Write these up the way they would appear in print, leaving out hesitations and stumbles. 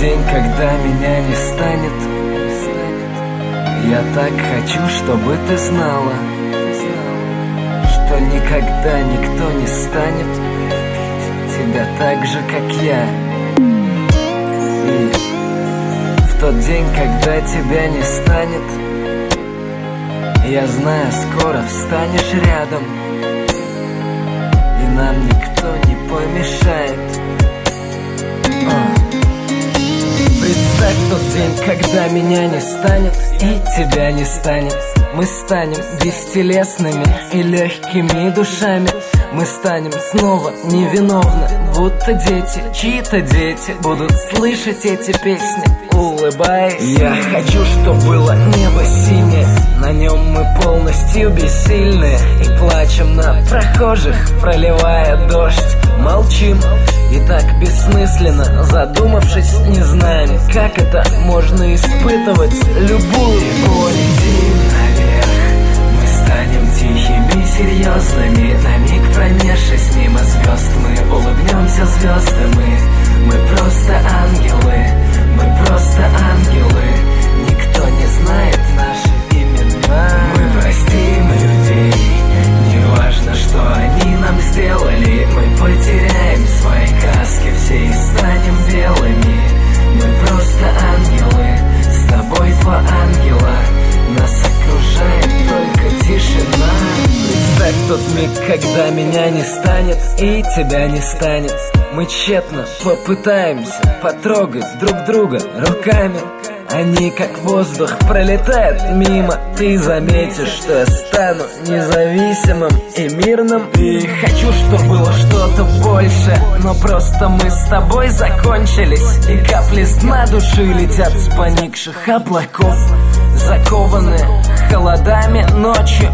день, когда меня не станет, я так хочу, чтобы ты знала, что никогда никто не станет тебя так же, как я. И в тот день, когда тебя не станет, я знаю, скоро встанешь рядом, и нам никто не помешает. Представь тот день, когда меня не станет и тебя не станет. Мы станем бестелесными и легкими душами. Мы станем снова невиновны, будто дети, чьи-то дети будут слышать эти песни, улыбаясь. Я хочу, чтоб было небо синее, на нем мы полностью бессильны, и плачем на прохожих, проливая дождь. Молчим и так бессмысленно, задумавшись, не знаем, как это можно испытывать любую боль. Станем тихими, серьезными, на миг пронесшись мимо звезд, мы улыбнемся звездам, мы просто ангелы, мы просто ангелы. Никто не знает наши имена. Мы простим людей, неважно, что они нам сделали. Мы потеряем свои краски все и станем белыми. Мы просто ангелы, с тобой два ангела. Нас окружает только тишина. Представь тот миг, когда меня не станет и тебя не станет. Мы тщетно попытаемся потрогать друг друга руками. Они как воздух пролетают мимо. Ты заметишь, что я стану независимым и мирным. И хочу, чтобы было что-то больше, но просто мы с тобой закончились, и капли с дна души летят с поникших облаков, закованные холодами ночью,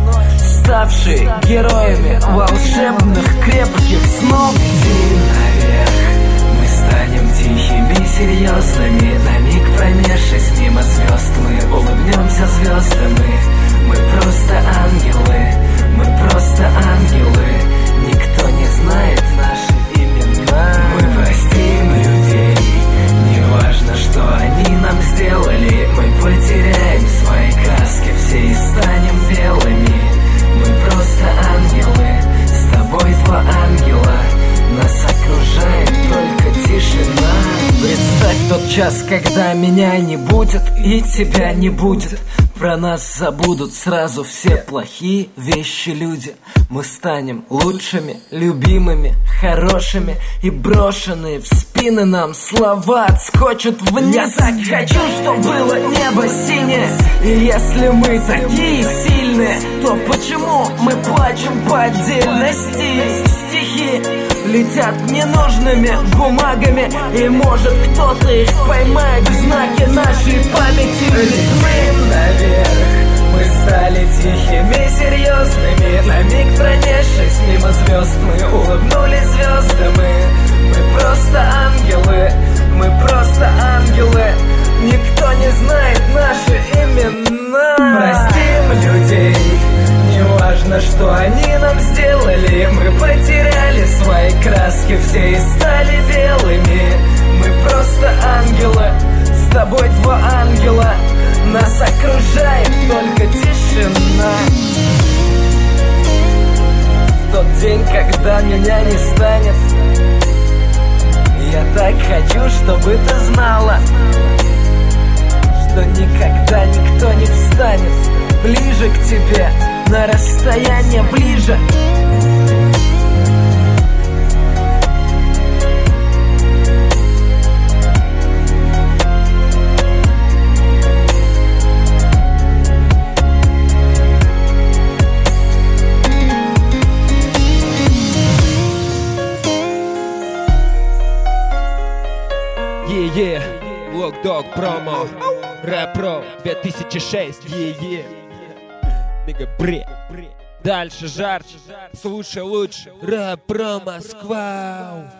ставшие героями волшебных крепких снов. Иди наверх, мы станем тихими, серьезными, на миг пронесшись мимо звезд, мы улыбнемся звездам, мы просто ангелы, мы просто ангелы. Никто не знает наши имена. Мы простим людей, неважно, что они нам сделали. Мы потеряем свои краски все и станем белыми. Мы просто ангелы, с тобой два ангела. Нас окружает только тишина. Представь тот час, когда меня не будет и тебя не будет. Про нас забудут сразу все плохие вещи, люди. Мы станем лучшими, любимыми, хорошими, и брошенные в спины нам слова отскочат вниз. Я так хочу, чтобы было небо синее, и если мы такие сильные, то почему мы плачем по отдельности? Стихи летят ненужными бумагами, и может кто-то их поймает в знаке нашей памяти. Летим наверх, мы стали тихими, серьезными, на миг пронесшись мимо звезд, мы улыбнулись звездам, мы просто ангелы, мы просто ангелы. Никто не знает наши имена. Простим людей, неважно, что они нам сделали. Мы потеряли свои краски все и стали белыми. Мы просто ангелы, с тобой два ангела. Нас окружает только тишина. В тот день, когда меня не станет, я так хочу, чтобы ты знала, что никогда никто не встанет ближе к тебе, на расстояние ближе. Yeah, Lock Dog промо, Рэп Про 2006. Мега бред. Дальше жарче, слушай лучше. Рэп Про Москва.